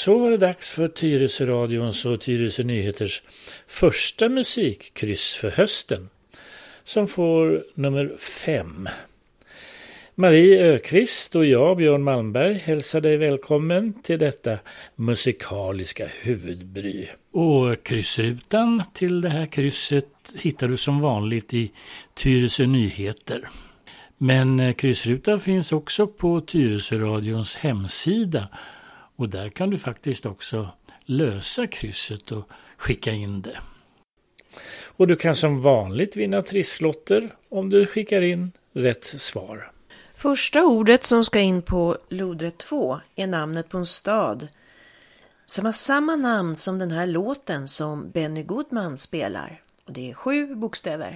Så var det dags för Tyresö Radions och Tyresö Nyheters första musikkryss för hösten, som får nummer 5. Marie Ökvist och jag, Björn Malmberg, hälsar dig välkommen till detta musikaliska huvudbry. Och kryssrutan till det här krysset hittar du som vanligt i Tyresö Nyheter. Men kryssrutan finns också på Tyresö Radions hemsida, och där kan du faktiskt också lösa krysset och skicka in det. Och du kan som vanligt vinna trisslotter om du skickar in rätt svar. Första ordet som ska in på lodrätt 2 är namnet på en stad som har samma namn som den här låten som Benny Goodman spelar. Och det är 7 bokstäver.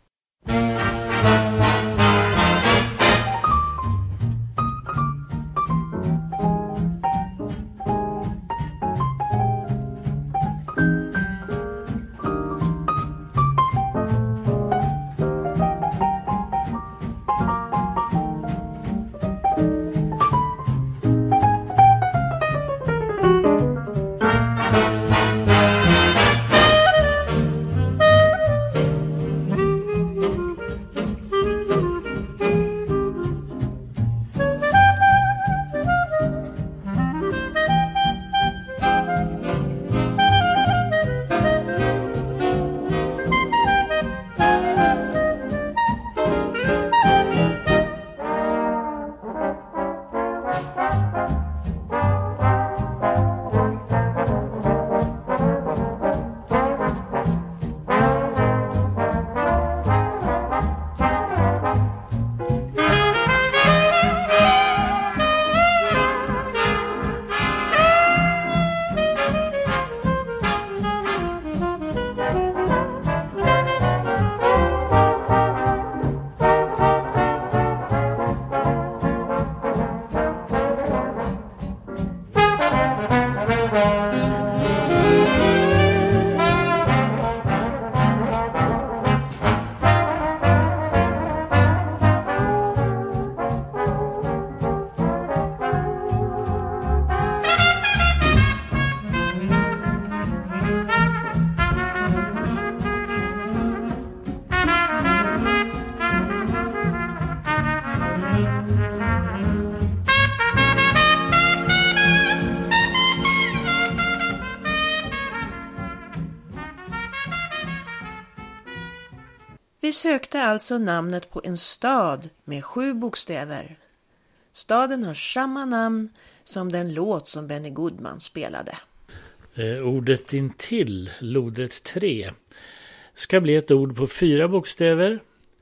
Vi sökte alltså namnet på en stad med 7 bokstäver. Staden har samma namn som den låt som Benny Goodman spelade. Ordet intill, lodrätt 3, ska bli ett ord på 4 bokstäver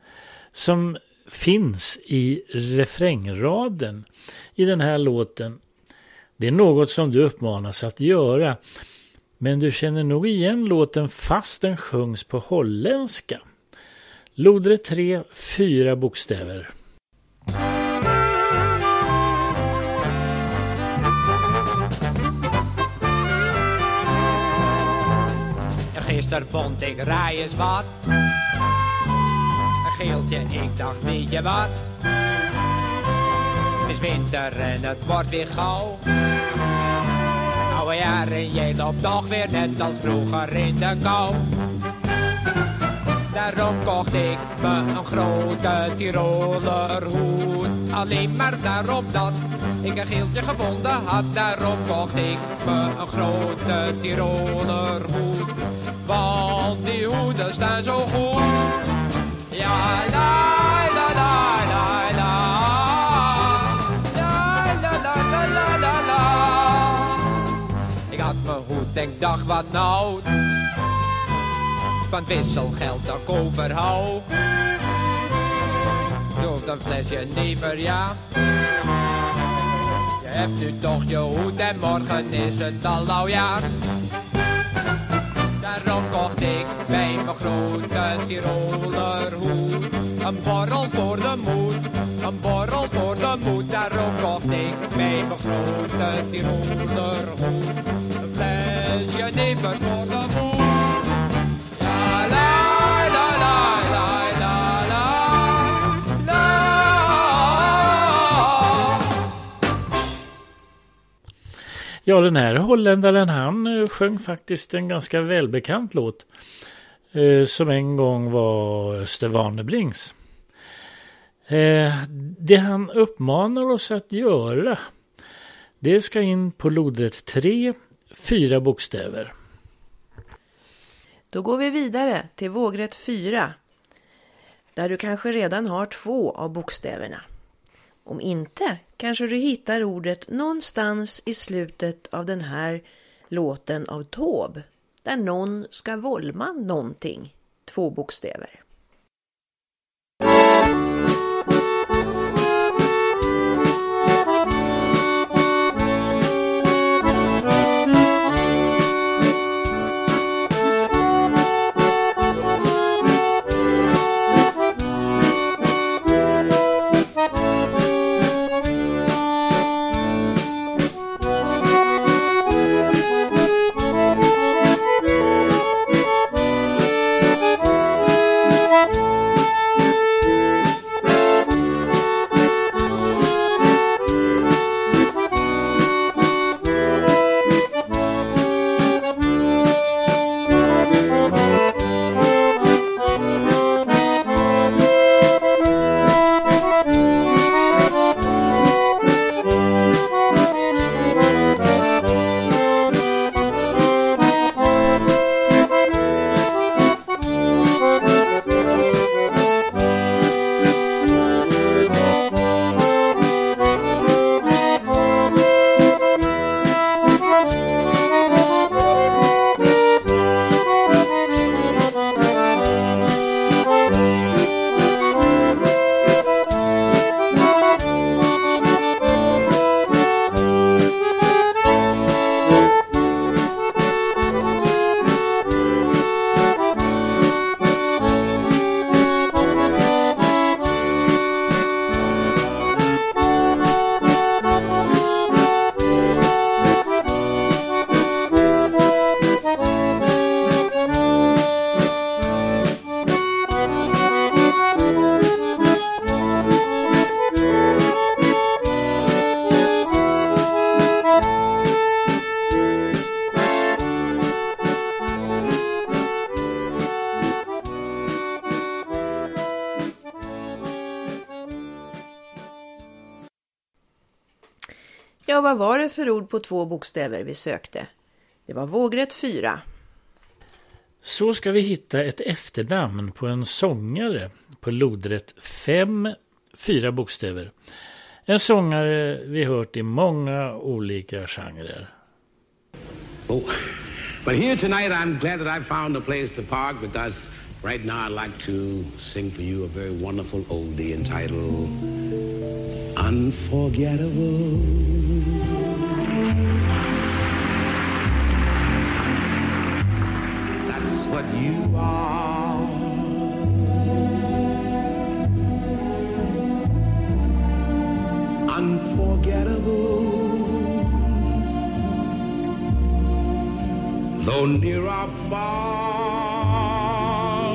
som finns i refrängraden i den här låten. Det är något som du uppmanas att göra, men du känner nog igen låten fast den sjungs på holländska. Lodrätt 3, 4 bokstäver. Gisteren vond ik rij eens wat. Een geeltje, ik dacht weet je wat. Het is winter en het wordt weer gauw. Oude jaar en jij loopt toch weer net als vroeger in de kou. Daarom kocht ik me een grote Tiroler hoed. Alleen maar daarom dat ik een geeltje gevonden had. Daarom kocht ik me een grote Tiroler hoed. Want die hoeden staan zo goed. Ja, la la la la la. La la la la la la la. Ik had mijn hoed en ik dacht wat nou. Van wisselgeld dat ik overhoud. Doe een flesje never, ja. Je hebt nu toch je hoed en morgen is het al oudjaar. Daarom kocht ik bij mijn grote Tiroler hoed. Een borrel voor de moed, een borrel voor de moed. Daarom kocht ik bij mijn grote Tiroler hoed. Een flesje never voor de moed. Ja, den här holländaren han sjöng faktiskt en ganska välbekant låt som en gång var Öster Warnerbrings. Det han uppmanar oss att göra, det ska in på lodrätt 3, 4 bokstäver. Då går vi vidare till vågrätt 4, där du kanske redan har 2 av bokstäverna. Om inte kanske du hittar ordet någonstans i slutet av den här låten av Taube, där någon ska volma någonting, 2 bokstäver. Ja, vad var det för ord på 2 bokstäver vi sökte? Det var vågrätt 4. Så ska vi hitta ett efternamn på en sångare på lodrätt 5, 4 bokstäver. En sångare vi hört i många olika genrer. Oh, but here tonight I'm glad that I found a place to park because right now I'd like to sing for you a very wonderful oldie entitled Unforgettable. That's what you are. Unforgettable. Though near or far,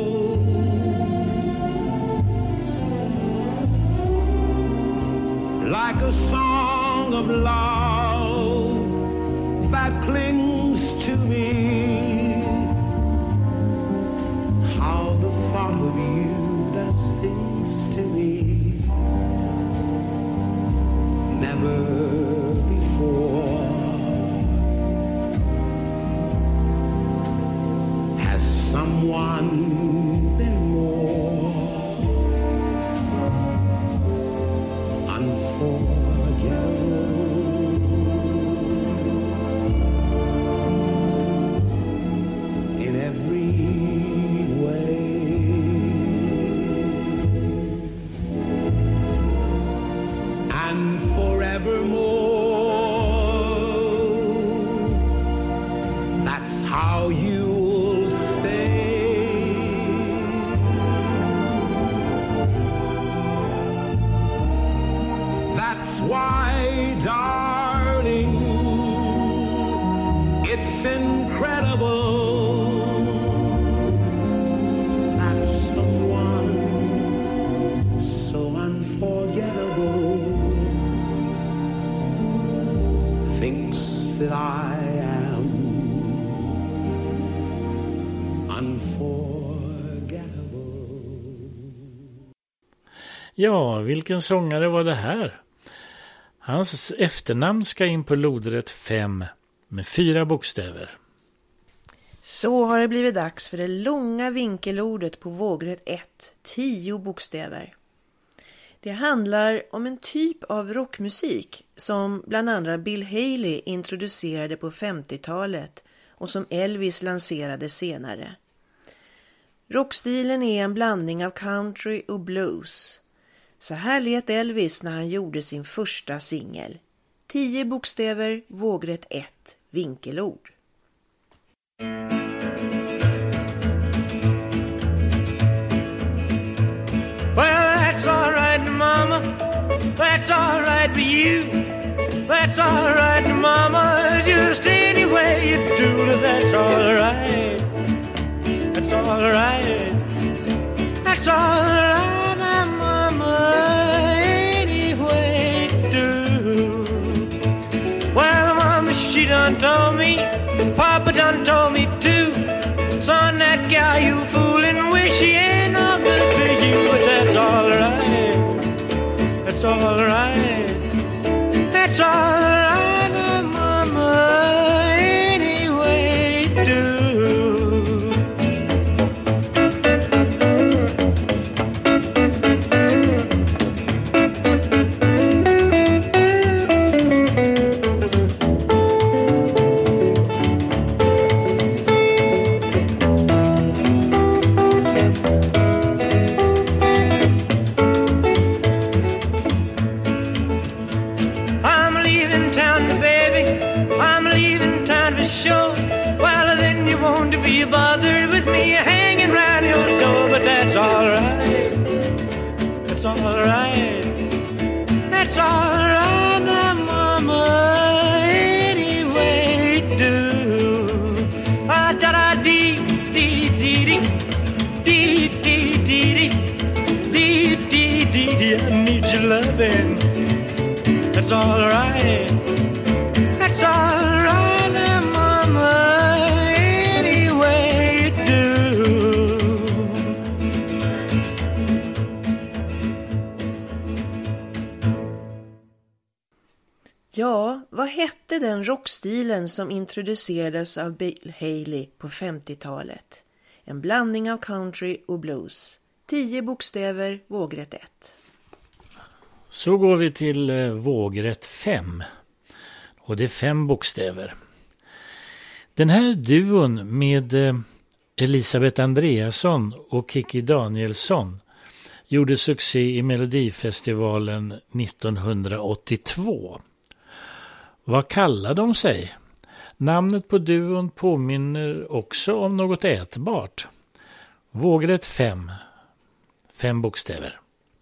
like a song of love that clings to me, how the thought of you does things to me never before has someone been more unforgettable. In every way, and forevermore, that's how you'll stay Ja, vilken sångare var det här? Hans efternamn ska in på lodrätt 5 med 4 bokstäver. Så har det blivit dags för det långa vinkelordet på vågrätt 1, 10 bokstäver. Det handlar om en typ av rockmusik som bland andra Bill Haley introducerade på 50-talet och som Elvis lanserade senare. Rockstilen är en blandning av country och blues. Så här lät Elvis när han gjorde sin första singel. 10 bokstäver, vågrätt 1, vinkelord. Well, that's all right, mama. That's all right for you. That's all right, mama. Just any way you do it, that's all right. That's all right. That's all right, mama. Any way you do. Well, mama, she done told me. Papa done told me too. Son, that gal you fooling with, she ain't no good for you. But that's all right. That's all right. That's all right, mama. Any way you do. Bothered with me hanging round your door, but that's all right. That's all right. That's all right, now, mama. Any way you do. Ah, da da dee dee dee dee dee dee dee dee dee dee dee. I need your loving. That's all right. That's all right, now, mama. Ja, vad hette den rockstilen som introducerades av Bill Haley på 50-talet? En blandning av country och blues. 10 bokstäver, vågrätt 1. Så går vi till vågrätt 5. Och det är 5 bokstäver. Den här duon med Elisabeth Andreasson och Kikki Danielsson gjorde succé i Melodifestivalen 1982. Vad kallar de sig? Namnet på duon påminner också om något ätbart. Vågrätt 5. 5 bokstäver.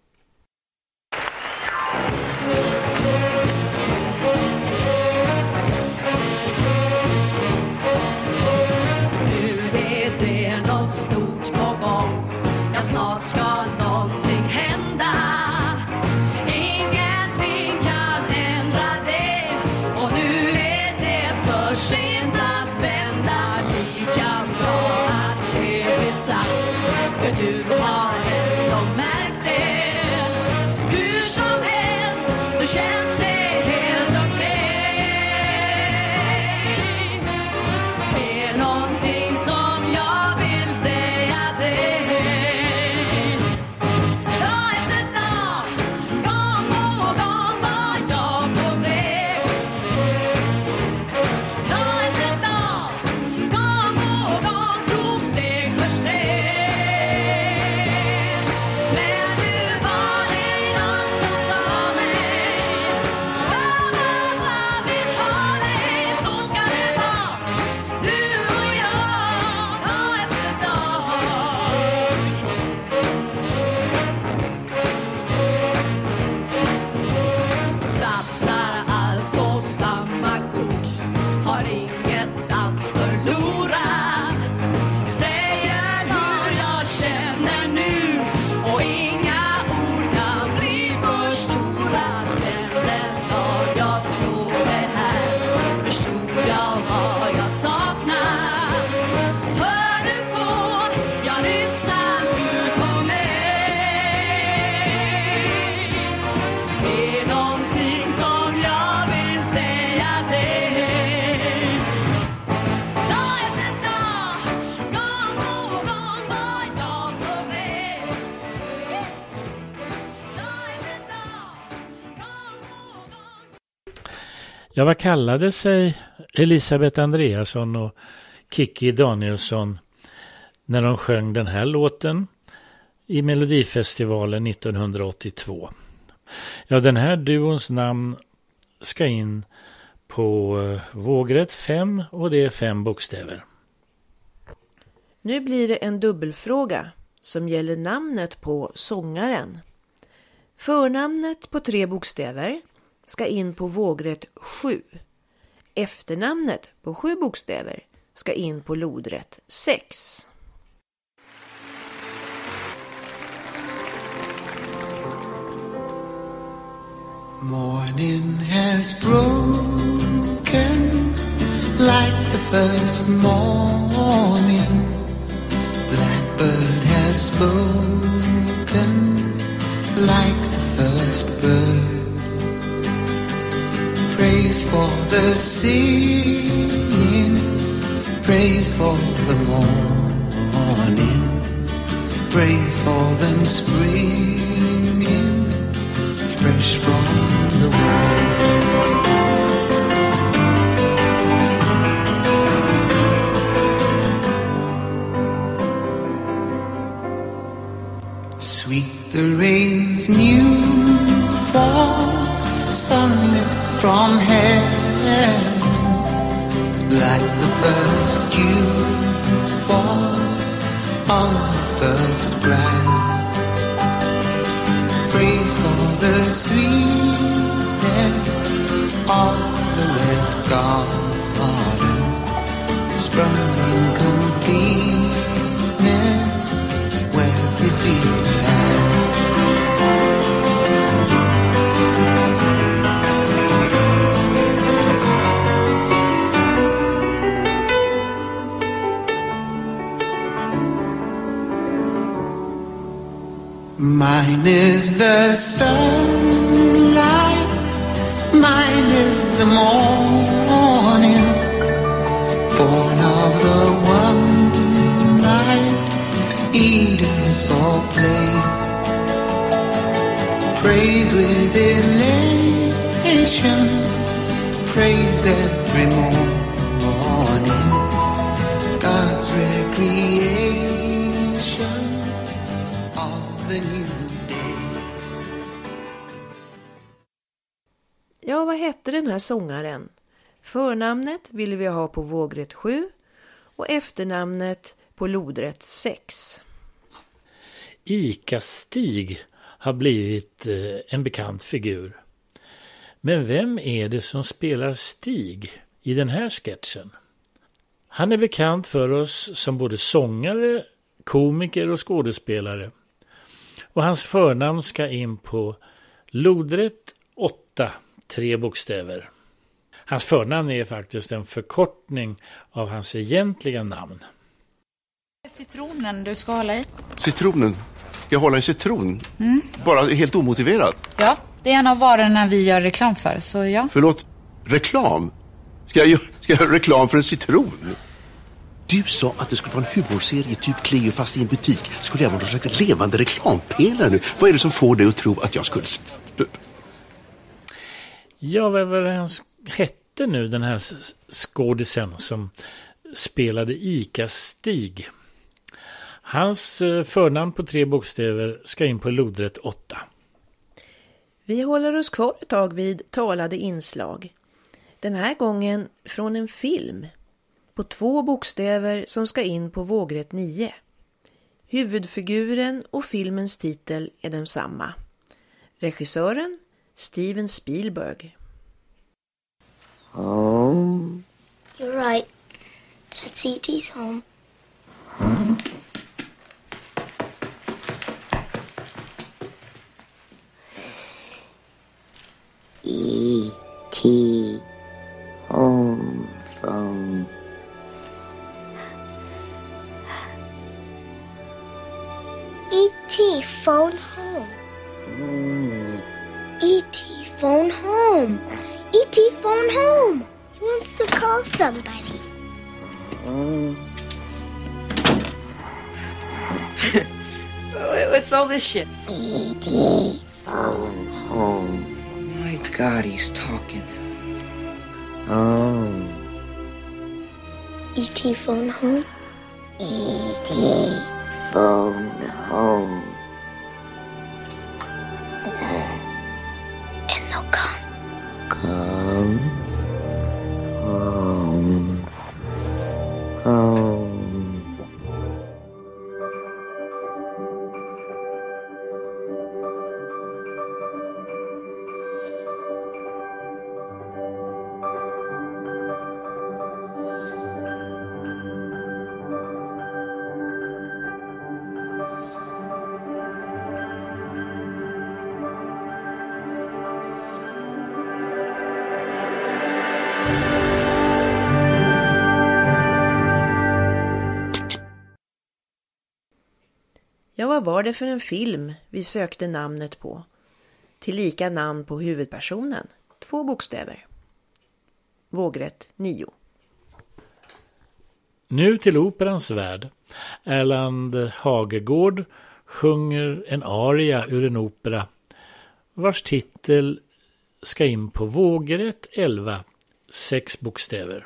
Nu är det något stort på gång. Ja, snart ska någonting hända. Ingenting kan ändra det. Och nu är det för sent att vända. Lika bra att det blir sagt. För du har ändå märkt det. Hur som helst så känns det helt okej. Det är någonting som jag vill säga dig. Dag efter dag, gång på gång var jag på väg. Dag efter dag, gång på gång, tog steg för steg. Men Ja, vad kallade sig Elisabeth Andreasson och Kikki Danielsson när de sjöng den här låten i Melodifestivalen 1982? Ja, den här duons namn ska in på vågrätt 5 och det är 5 bokstäver. Nu blir det en dubbelfråga som gäller namnet på sångaren. Förnamnet på 3 bokstäver ska in på vågrätt 7. Efternamnet på 7 bokstäver ska in på lodrätt 6. Morning has broken like the first morning. Blackbird has spoken like the first bird. Praise for the singing, praise for the morning, praise for them springing fresh from the world. Sweet the rain's new fall, sunlit from heaven, like the first dew fall on the first grass. Praise for the sweetness of the wet garden, sprung in completeness where his feet had. Mine is the sunlight, mine is the morning, born of the one night Eden saw play. Praise with elation, praise every morning, God's recreation of the new day. Ja, vad hette den här sångaren? Förnamnet ville vi ha på vågrätt 7 och efternamnet på lodrätt 6. Ica-Stig har blivit en bekant figur. Men vem är det som spelar Stig i den här sketchen? Han är bekant för oss som både sångare, komiker och skådespelare. Och hans förnamn ska in på lodrätt 8, 3 bokstäver. Hans förnamn är faktiskt en förkortning av hans egentliga namn. Citronen du ska hålla i. Citronen? Jag håller en citron? Bara helt omotiverat? Ja, det är en av varorna vi gör reklam för, så ja. Förlåt, reklam? Ska jag göra reklam för en citron? Du sa att det skulle vara en humorserie typ Cleo fast i en butik. Skulle jag vara någon slags levande reklampelare nu? Vad är det som får dig att tro att jag skulle... Ja, vad var det han hette nu, den här skådisen som spelade Ica-Stig? Hans förnamn på 3 bokstäver ska in på lodrätt 8. Vi håller oss kvar ett tag vid talade inslag. Den här gången från en film på 2 bokstäver som ska in på vågrätt 9. Huvudfiguren och filmens titel är densamma. Regissören Steven Spielberg. Home. You're right. That's E.T.'s home. E.T. home phone. E.T. phone home. E.T. phone home. E.T. phone home. He wants to call somebody. What's all this shit? E.T. phone home. My God, he's talking. home. E.T. phone home? E.T. phone home. And they'll come. Come home. Home. Ja, vad var det för en film vi sökte namnet på? Tillika namn på huvudpersonen. 2 bokstäver. Vågrätt 9. Nu till operans värld. Erland Hagegård sjunger en aria ur en opera vars titel ska in på vågrätt 11, 6 bokstäver.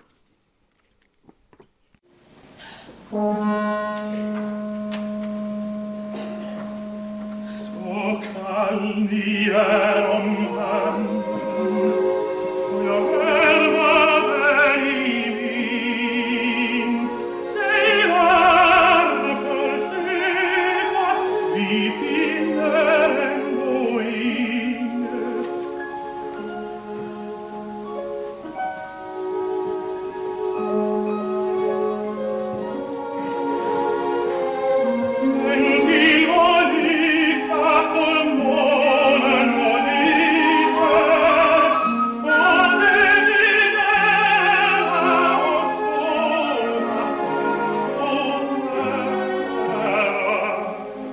Så kall ni är om hand, jag värvar dig min. Säg varför söka, vi finner ändå inget. Men till vår lycka står månen och lyser, och det blir nära oss båda.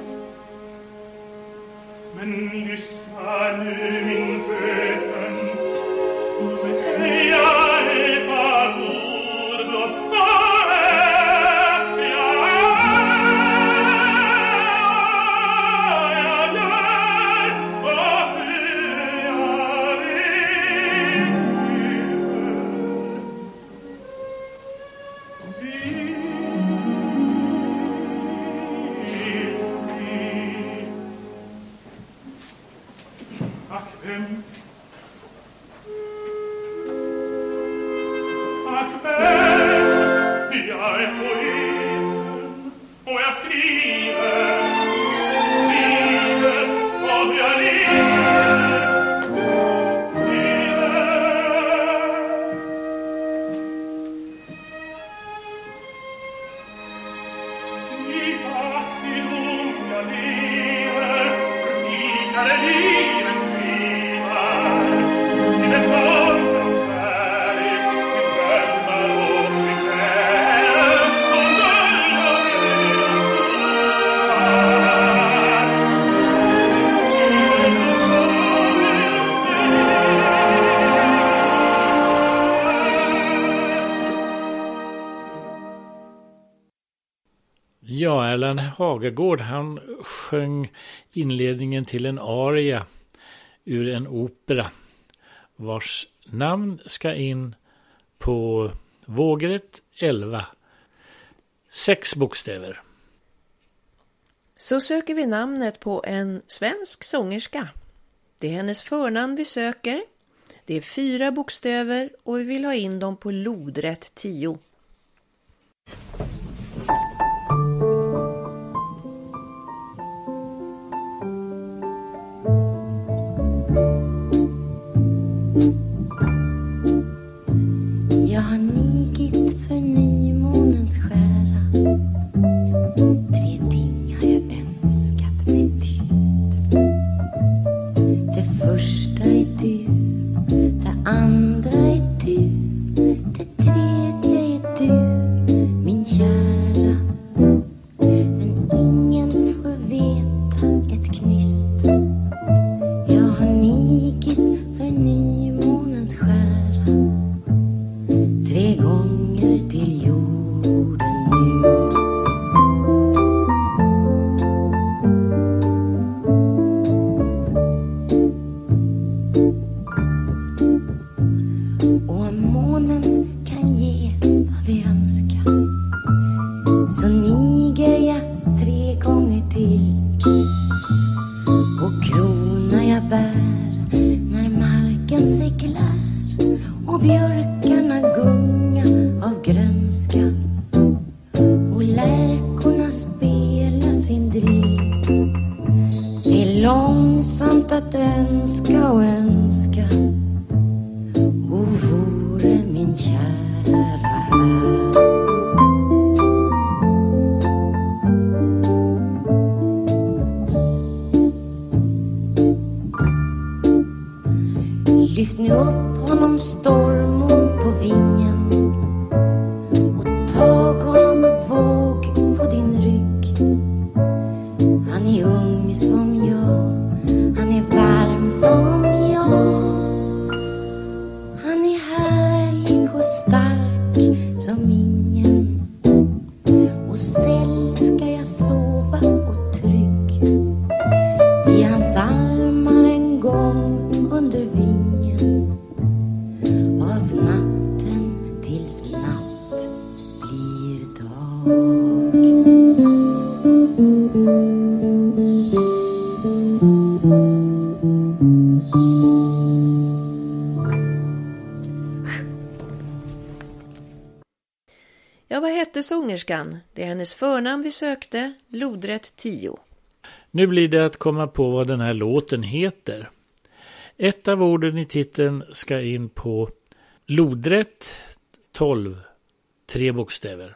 Men lyssna nu min fröken, och så säga ett par ord blott jag är poeten, och jag skriver vad jag lever. I fattigdom jag lever, rikare liv än skivar, skriver sorgens kärlek till drömmar och till själ, som guld och Ja, Erland Hagegård, han sjöng inledningen till en aria ur en opera vars namn ska in på vågrätt 11, 6 bokstäver. Så söker vi namnet på en svensk sångerska. Det är hennes förnamn vi söker. Det är 4 bokstäver och vi vill ha in dem på lodrätt 10. Jag har nigit för nymånens skära. 3 ting har jag önskat mig tyst. Det första är du, det andra är du, det tredje är du, min kärlek. att önska och önska, och vore min kära här. Lyft nu upp honom stormon på vingen och tag honom våg på din rygg. Han är ung som jag, han är varm som jag. Han är härlig och stark som ingen. Och säll ska jag sova och trygg i hans armar en gång under vingen. Av natten tills natt blir dag. Ja, vad hette sångerskan? Det är hennes förnamn vi sökte, lodrätt 10. Nu blir det att komma på vad den här låten heter. Ett av orden i titeln ska in på lodrätt 12, 3 bokstäver.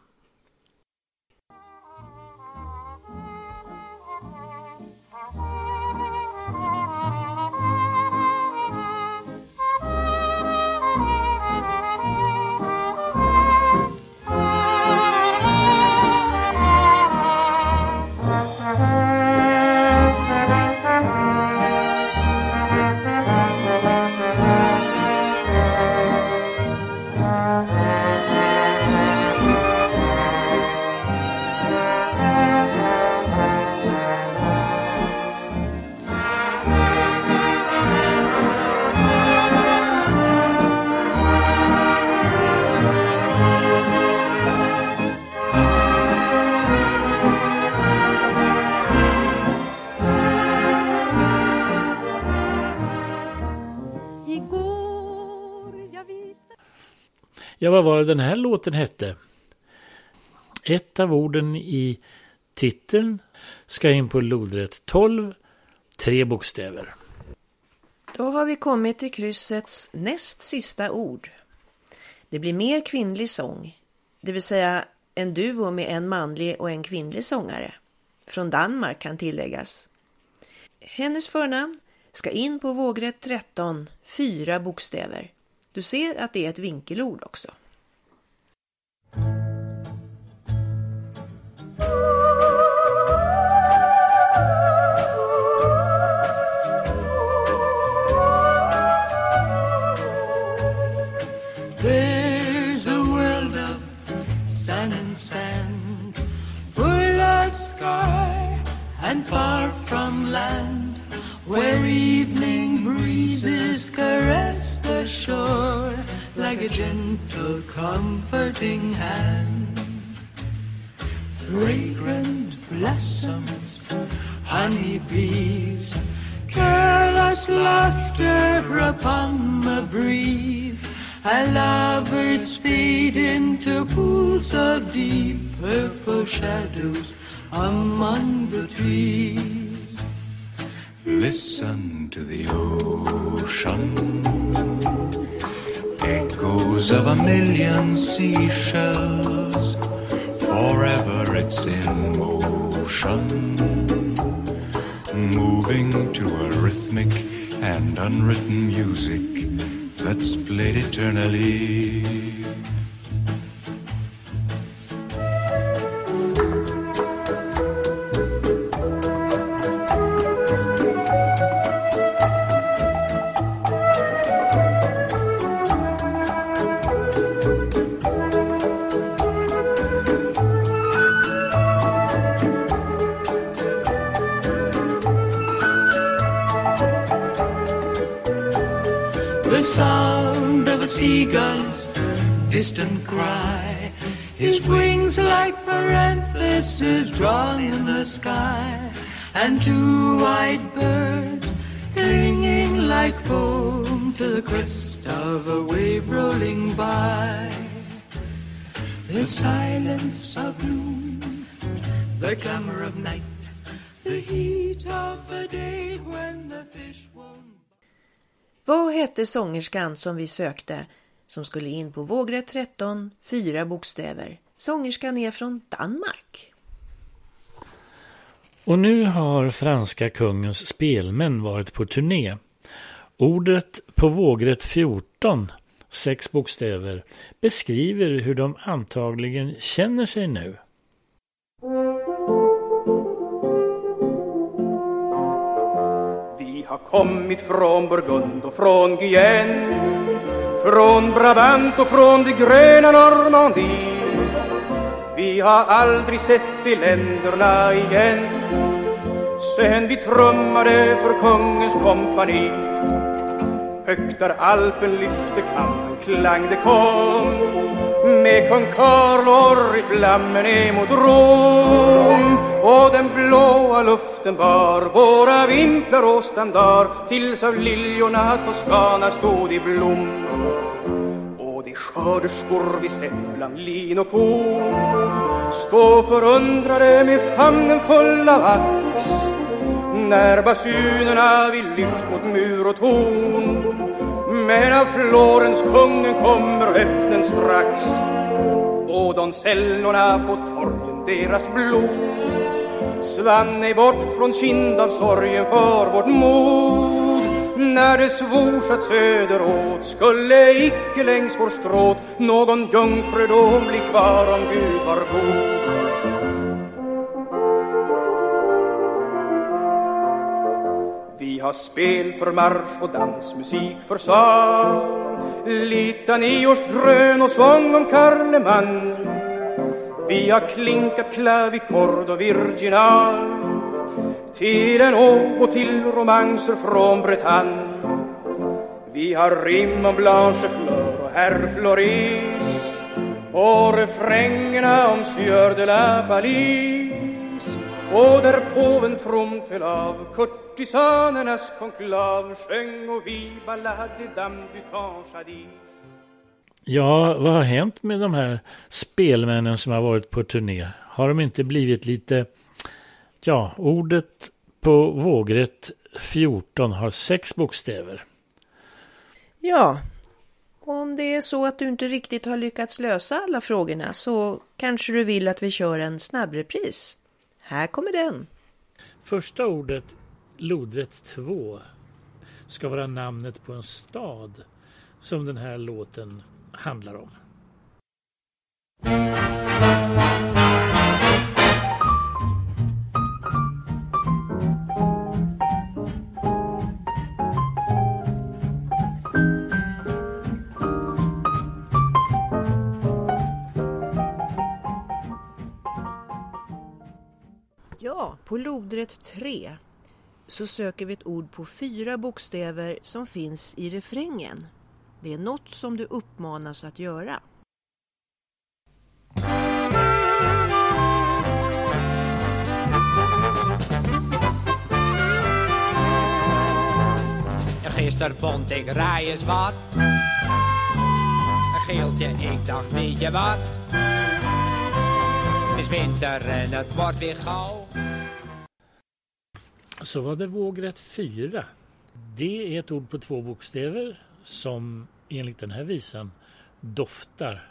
Ja, vad var det den här låten hette? Ett av orden i titeln ska in på lodrätt 12, 3 bokstäver. Då har vi kommit till kryssets näst sista ord. Det blir mer kvinnlig sång, det vill säga en duo med en manlig och en kvinnlig sångare. Från Danmark kan tilläggas. Hennes förnamn ska in på vågrätt 13, 4 bokstäver. Du ser att det är ett vinkelord också. There's a world of sun and sand, full of sky and far from land, where evening breezes caress the shore like a gentle comforting hand. Fragrant blossoms, honey bees, careless laughter upon the breeze, and lovers fade into pools of deep purple shadows among the trees. Listen to the ocean, echoes of a million seashells, forever it's in motion, moving to a rhythmic and unwritten music that's played eternally. The sound of a seagull's distant cry, his wings like parentheses drawn in the sky, and 2 white birds clinging like foam to the crest of a wave rolling by. The silence of noon, the glamour of night, the heat of the day when the fish won't. Vad hette sångerskan som vi sökte som skulle in på vågrätt 13, 4 bokstäver? Sångerskan är från Danmark. Och nu har franska kungens spelmän varit på turné. Ordet på vågrätt 14, 6 bokstäver, beskriver hur de antagligen känner sig nu. Vi har kommit från Burgund och från Guyenne, från Brabant och från det gröna Normandie. Vi har aldrig sett de länderna igen sen vi trummade för kungens kompani. Högt där Alpen lyfte kammen klang det kom, med kung Karl i flammen emot Rom. Och den blåa luften bar våra vimplar och standard, tills av liljorna Toscana stod i blom. Och de skörderskor vi sett bland lin och korn stå förundrade med famnen full av ax, när basunerna vi lyft mot mur och torn. Men av Florens kungen kommer öppnen strax, och doncellerna på torgen deras blod svann ej bort från kind av sorgen för vårt mod. När det svors att söderåt skulle icke längs vår stråt någon jungfru då bli kvar om Gud var god. Vi har spel för marsch och dansmusik för sal, litaniors drön och sång om Karleman. Vi har klinkat klavikord och virginal till en å och till romanser från Bretagne. Vi har rim om Blanchefleur och herr Floris och refrängerna om Sieur de la Palisse, och där påven fromt till av kurtisanernas konklav sjöng och vi ballade dame du temps jadis. Ja, vad har hänt med de här spelmännen som har varit på turné? Har de inte blivit lite... Ja, ordet på vågrätt 14 har 6 bokstäver. Ja, om det är så att du inte riktigt har lyckats lösa alla frågorna så kanske du vill att vi kör en snabbrepris. Här kommer den. Första ordet, lodrätt 2, ska vara namnet på en stad som den här låten handlar om. Ja, på lodrätt 3 så söker vi ett ord på 4 bokstäver som finns i refrängen. Det är något som du uppmanas att göra. Gisteravond ik rij eens wat, een geeltje, ik dacht weet je wat. Het is winter en het wordt weer gauw. Så var det vågrätt 4. Det är ett ord på 2 bokstäver som enligt den här visan doftar.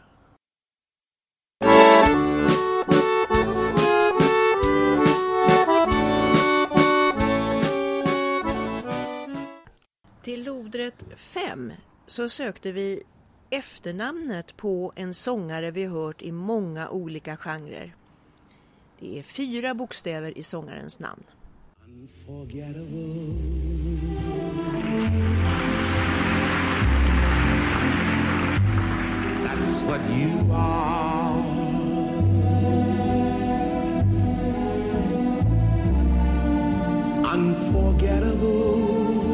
Till lodrätt 5 så sökte vi efternamnet på en sångare vi hört i många olika genrer. Det är 4 bokstäver i sångarens namn. Unforgettable. That's what you are. Unforgettable.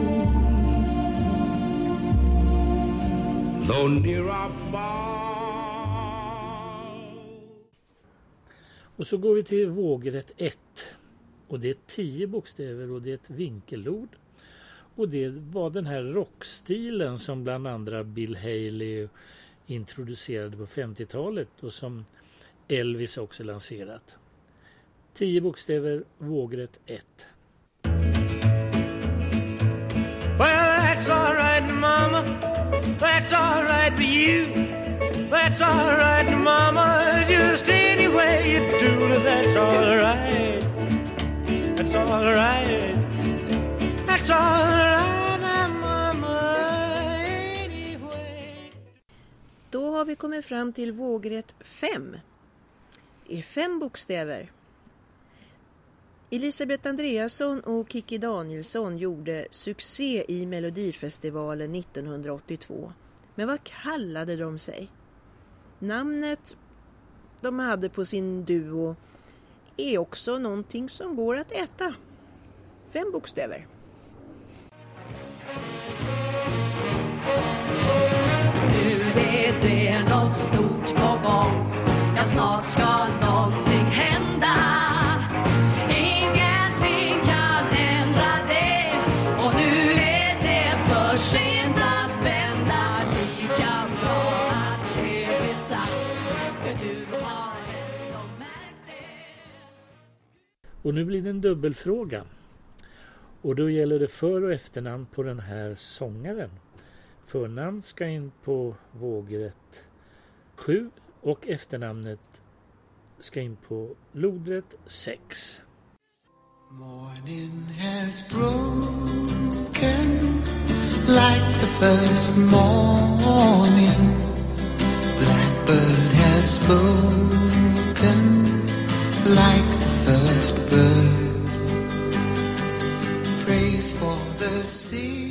Though near or far. Och så går vi till vågrätt 1. Och det är 10 bokstäver och det är ett vinkelord. Och det var den här rockstilen som bland andra Bill Haley introducerade på 50-talet och som Elvis också lanserat. 10 bokstäver, vågrätt 1. Well, that's all right, Mama. That's all right for you. That's all right, Mama. Just any way you do it, that's all right. That's all right. That's all right, Mama. Anyway. Då har vi kommit fram till vågrätt 5. Det är 5 bokstäver. Elisabeth Andreasson och Kikki Danielsson gjorde succé i Melodifestivalen 1982. Men vad kallade de sig? Namnet de hade på sin duo är också någonting som går att äta. 5 bokstäver. Nu är det något stort på gång. Ja, snart ska någonting hända. Ingenting kan ändra det. Och nu är det för sent att vända. Lika bra att det blir sagt. För du har ändå märkt det. Och nu blir det en dubbelfråga. Och då gäller det för- och efternamn på den här sångaren. Förnamn ska in på vågrätt 7 och efternamnet ska in på lodrätt 6. Morning has broken like the first morning. Blackbird has spoken like the first bird. Praise for the sea.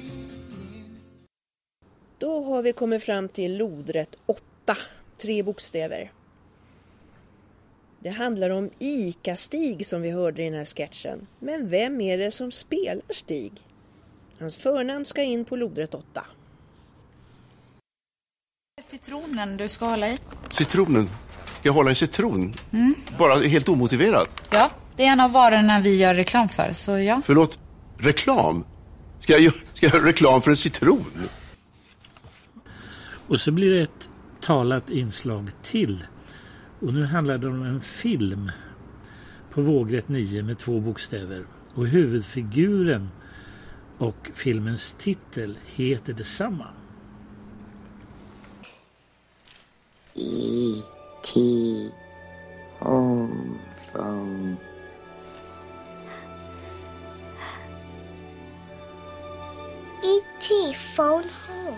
Då har vi kommit fram till lodrätt 8. 3 bokstäver. Det handlar om Ica-Stig som vi hörde i den här sketchen. Men vem är det som spelar Stig? Hans förnamn ska in på lodrätt 8. Citronen du ska hålla i. Citronen? Jag håller i citron? Bara helt omotiverat? Ja, det är en av varorna vi gör reklam för, så ja. Förlåt, reklam? Ska jag göra reklam för en citron? Och så blir det ett talat inslag till. Och nu handlar det om en film på vågrätt 9 med 2 bokstäver. Och huvudfiguren och filmens titel heter detsamma. E.T. Home Phone. E.T. phone home.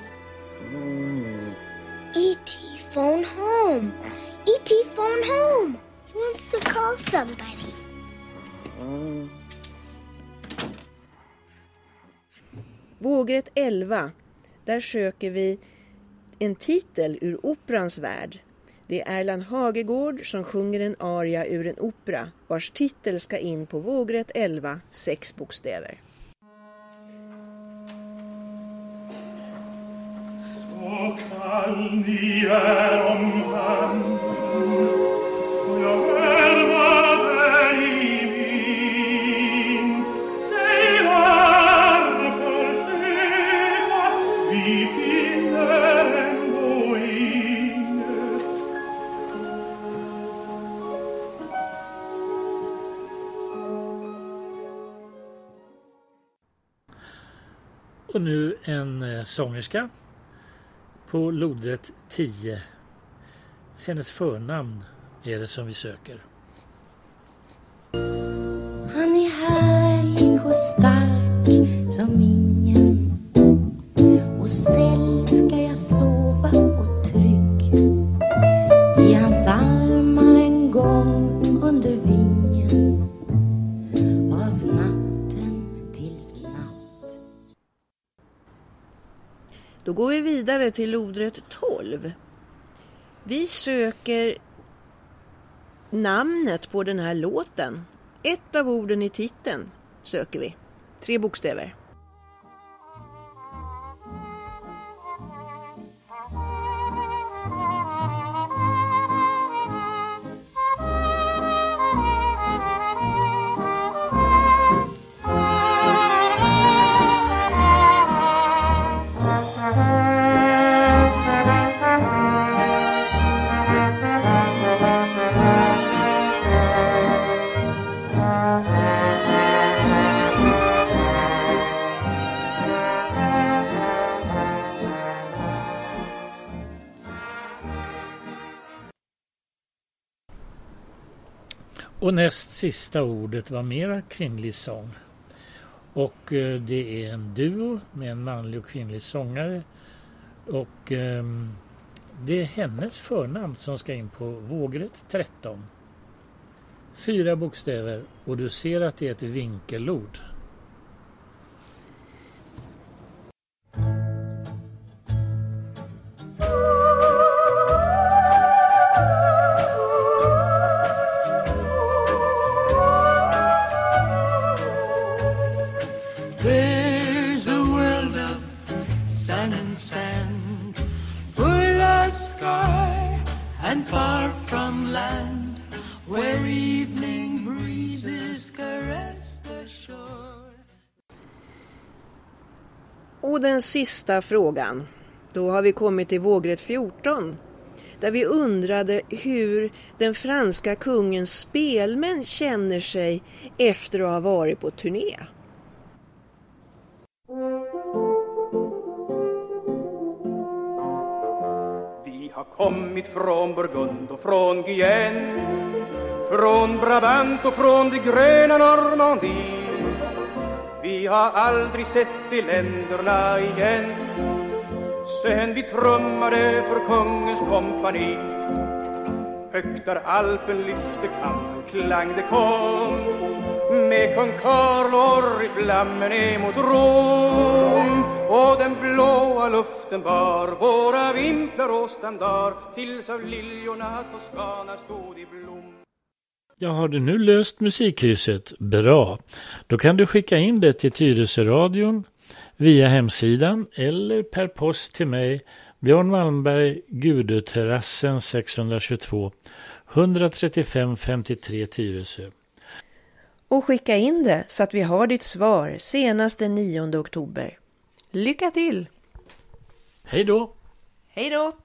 E.T. phone home. E.T. phone home. He wants to call somebody. Vågrätt 11. Där söker vi en titel ur operans värld. Det är Erland Hagegård som sjunger en aria ur en opera vars titel ska in på vågrätt 11, 6 bokstäver. Så kall ni är om hand, jag värvar i min. Säg varför söka, vi finner ändå inget. Och nu en sångerska på lodrätt 10. Hennes förnamn är det som vi söker. Han är härlig och stark som ingen. Och säll ska jag sova och trygg i hans armar en gång under vingen av natten tills natt. Då går vi vidare till lodrätt 12. Vi söker namnet på den här låten. Ett av orden i titeln söker vi. 3 bokstäver. Och näst sista ordet var mera kvinnlig sång. Och det är en duo med en manlig och kvinnlig sångare. Och det är hennes förnamn som ska in på vågrätt 13. 4 bokstäver och du ser att det är ett vinkelord. There's a world of sun and sand, full of sky and far from land, where evening breezes caress the shore. Och den sista frågan. Då har vi kommit till vågrätt 14. Där vi undrade hur den franska kungens spelmän känner sig efter att ha varit på turné. Vi har kommit från Burgund och från Guyenne, från Brabant och från det gröna Normandie. Vi har aldrig sett de länderna igen sen vi trummade för kungens kompani. Högt där Alpen lyfte kammen klang det kom, med kung Karl i flammen emot Rom. Och den blåa luften bar våra vimplar och standard, tills av liljorna Toscana stod i blom. Ja, har du nu löst musikkrysset? Bra. Då kan du skicka in det till Tyresöradion via hemsidan eller per post till mig, Björn Malmberg, Gudeterrassen 622 135 53 Tyresö. Och skicka in det så att vi har ditt svar senast den 9 oktober. Lycka till! Hej då! Hej då!